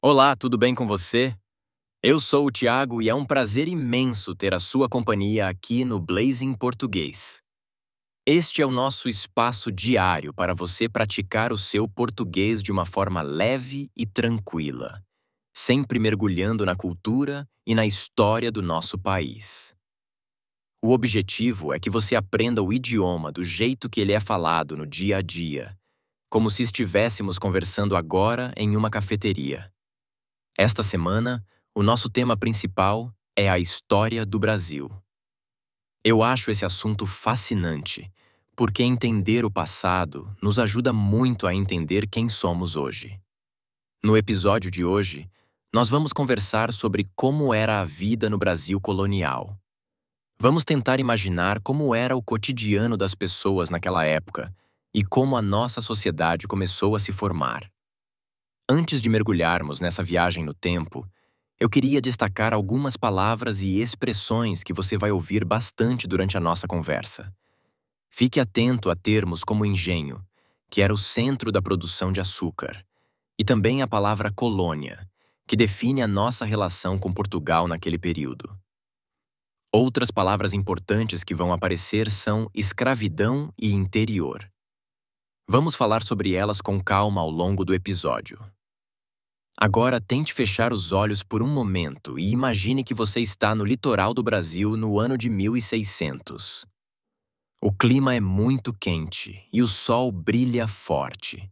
Olá, tudo bem com você? Eu sou o Thiago e é um prazer imenso ter a sua companhia aqui no Blazing Português. Este é o nosso espaço diário para você praticar o seu português de uma forma leve e tranquila, sempre mergulhando na cultura e na história do nosso país. O objetivo é que você aprenda o idioma do jeito que ele é falado no dia a dia, como se estivéssemos conversando agora em uma cafeteria. Esta semana, o nosso tema principal é a história do Brasil. Eu acho esse assunto fascinante, porque entender o passado nos ajuda muito a entender quem somos hoje. No episódio de hoje, nós vamos conversar sobre como era a vida no Brasil colonial. Vamos tentar imaginar como era o cotidiano das pessoas naquela época e como a nossa sociedade começou a se formar. Antes de mergulharmos nessa viagem no tempo, eu queria destacar algumas palavras e expressões que você vai ouvir bastante durante a nossa conversa. Fique atento a termos como engenho, que era o centro da produção de açúcar, e também a palavra colônia, que define a nossa relação com Portugal naquele período. Outras palavras importantes que vão aparecer são escravidão e interior. Vamos falar sobre elas com calma ao longo do episódio. Agora tente fechar os olhos por um momento e imagine que você está no litoral do Brasil no ano de 1600. O clima é muito quente e o sol brilha forte.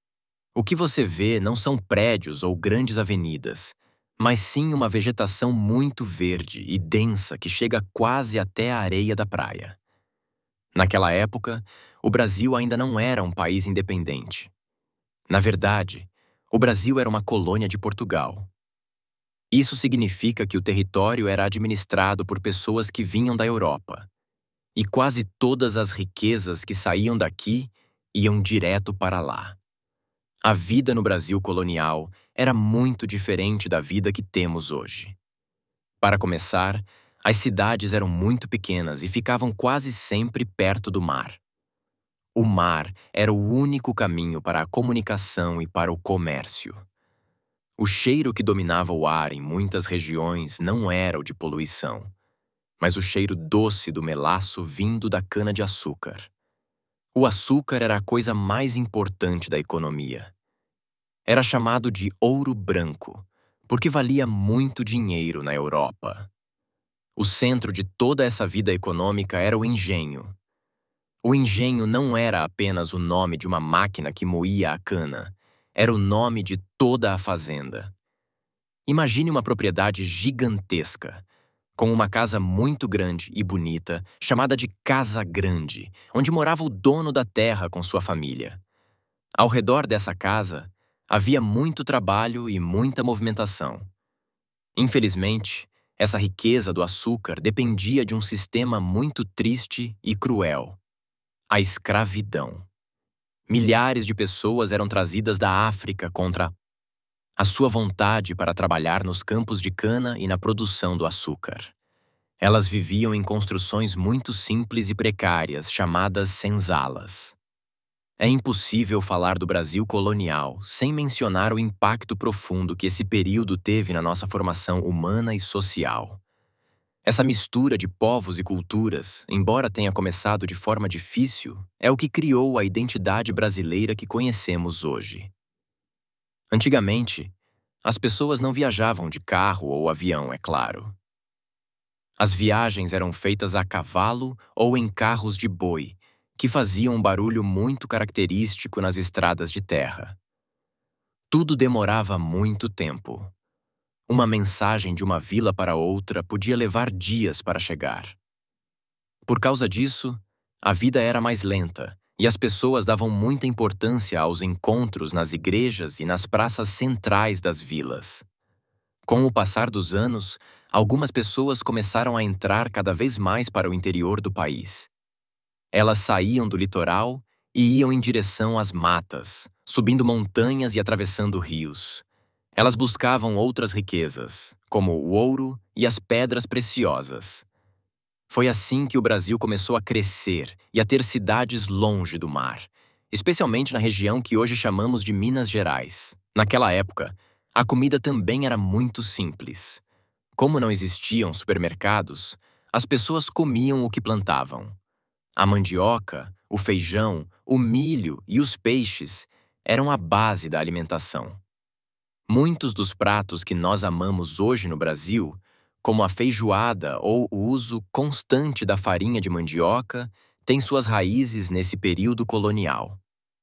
O que você vê não são prédios ou grandes avenidas, mas sim uma vegetação muito verde e densa que chega quase até a areia da praia. Naquela época, o Brasil ainda não era um país independente. Na verdade, o Brasil era uma colônia de Portugal. Isso significa que o território era administrado por pessoas que vinham da Europa, e quase todas as riquezas que saíam daqui iam direto para lá. A vida no Brasil colonial era muito diferente da vida que temos hoje. Para começar, as cidades eram muito pequenas e ficavam quase sempre perto do mar. O mar era o único caminho para a comunicação e para o comércio. O cheiro que dominava o ar em muitas regiões não era o de poluição, mas o cheiro doce do melaço vindo da cana-de-açúcar. O açúcar era a coisa mais importante da economia. Era chamado de ouro branco, porque valia muito dinheiro na Europa. O centro de toda essa vida econômica era o engenho. O engenho não era apenas o nome de uma máquina que moía a cana, era o nome de toda a fazenda. Imagine uma propriedade gigantesca, com uma casa muito grande e bonita, chamada de Casa Grande, onde morava o dono da terra com sua família. Ao redor dessa casa, havia muito trabalho e muita movimentação. Infelizmente, essa riqueza do açúcar dependia de um sistema muito triste e cruel: a escravidão. Milhares de pessoas eram trazidas da África contra a sua vontade para trabalhar nos campos de cana e na produção do açúcar. Elas viviam em construções muito simples e precárias, chamadas senzalas. É impossível falar do Brasil colonial sem mencionar o impacto profundo que esse período teve na nossa formação humana e social. Essa mistura de povos e culturas, embora tenha começado de forma difícil, é o que criou a identidade brasileira que conhecemos hoje. Antigamente, as pessoas não viajavam de carro ou avião, é claro. As viagens eram feitas a cavalo ou em carros de boi, que faziam um barulho muito característico nas estradas de terra. Tudo demorava muito tempo. Uma mensagem de uma vila para outra podia levar dias para chegar. Por causa disso, a vida era mais lenta e as pessoas davam muita importância aos encontros nas igrejas e nas praças centrais das vilas. Com o passar dos anos, algumas pessoas começaram a entrar cada vez mais para o interior do país. Elas saíam do litoral e iam em direção às matas, subindo montanhas e atravessando rios. Elas buscavam outras riquezas, como o ouro e as pedras preciosas. Foi assim que o Brasil começou a crescer e a ter cidades longe do mar, especialmente na região que hoje chamamos de Minas Gerais. Naquela época, A comida também era muito simples. Como não existiam supermercados, as pessoas comiam o que plantavam. A mandioca, o feijão, o milho e os peixes eram a base da alimentação. Muitos dos pratos que nós amamos hoje no Brasil, como a feijoada ou o uso constante da farinha de mandioca, têm suas raízes nesse período colonial.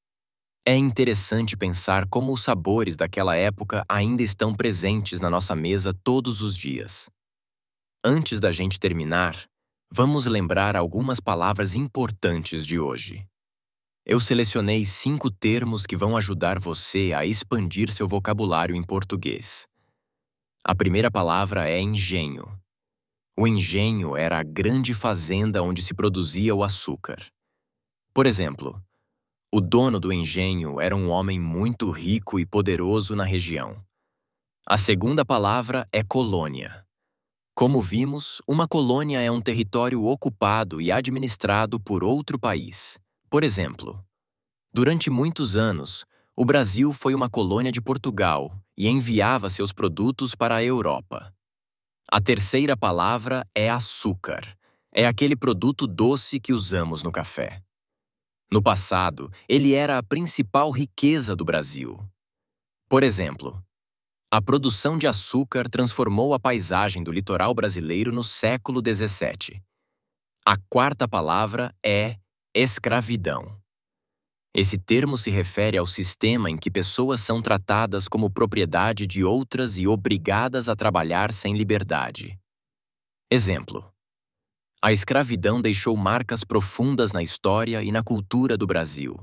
É interessante pensar como os sabores daquela época ainda estão presentes na nossa mesa todos os dias. Antes da gente terminar, vamos lembrar algumas palavras importantes de hoje. Eu selecionei 5 termos que vão ajudar você a expandir seu vocabulário em português. A primeira palavra é engenho. O engenho era a grande fazenda onde se produzia o açúcar. Por exemplo, o dono do engenho era um homem muito rico e poderoso na região. A segunda palavra é colônia. Como vimos, uma colônia é um território ocupado e administrado por outro país. Por exemplo, durante muitos anos, o Brasil foi uma colônia de Portugal e enviava seus produtos para a Europa. A terceira palavra é açúcar. É aquele produto doce que usamos no café. No passado, ele era a principal riqueza do Brasil. Por exemplo, a produção de açúcar transformou a paisagem do litoral brasileiro no século XVII. A quarta palavra é escravidão. Esse termo se refere ao sistema em que pessoas são tratadas como propriedade de outras e obrigadas a trabalhar sem liberdade. Exemplo: a escravidão deixou marcas profundas na história e na cultura do Brasil.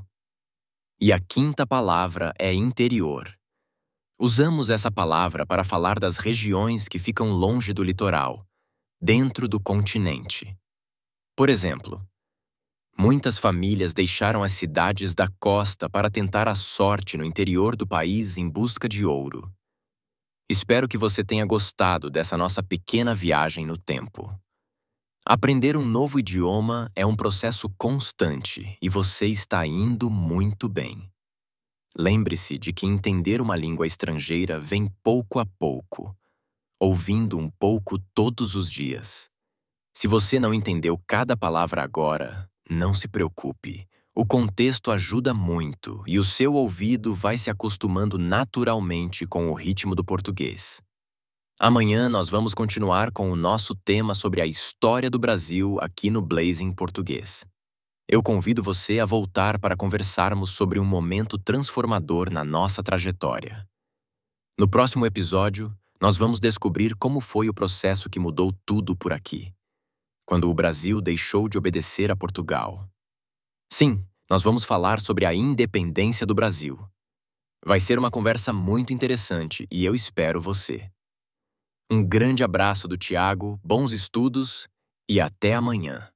E a quinta palavra é interior. Usamos essa palavra para falar das regiões que ficam longe do litoral, dentro do continente. Por exemplo, muitas famílias deixaram as cidades da costa para tentar a sorte no interior do país em busca de ouro. Espero que você tenha gostado dessa nossa pequena viagem no tempo. Aprender um novo idioma é um processo constante e você está indo muito bem. Lembre-se de que entender uma língua estrangeira vem pouco a pouco, ouvindo um pouco todos os dias. Se você não entendeu cada palavra agora, não se preocupe. O contexto ajuda muito e o seu ouvido vai se acostumando naturalmente com o ritmo do português. Amanhã nós vamos continuar com o nosso tema sobre a história do Brasil aqui no Blazing Português. Eu convido você a voltar para conversarmos sobre um momento transformador na nossa trajetória. No próximo episódio, nós vamos descobrir como foi o processo que mudou tudo por aqui, quando o Brasil deixou de obedecer a Portugal. Sim, nós vamos falar sobre a independência do Brasil. Vai ser uma conversa muito interessante e eu espero você. Um grande abraço do Tiago, bons estudos e até amanhã.